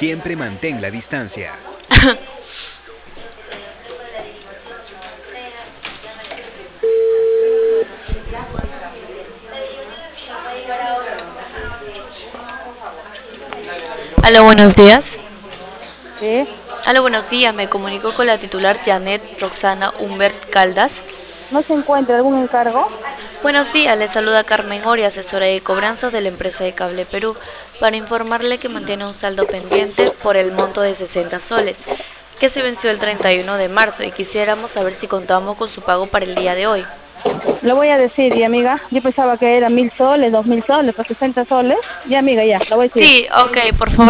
Siempre mantén la distancia. Aló, buenos días. Sí, Aló, buenos días. Me comunico con la titular Janet Roxana Humbert Caldas. ¿no se encuentra algún encargo? Buenos días, le saluda Carmen Ori, asesora de cobranzas de la empresa de Cable Perú, para informarle que mantiene un saldo pendiente por el monto de 60 soles, que se venció el 31 de marzo y quisiéramos saber si contamos con su pago para el día de hoy. Lo voy a decir, y amiga, yo pensaba que era 1000 soles, 2000 soles, por 60 soles. Ya, amiga, ya, lo voy a decir. Sí, ok, por favor.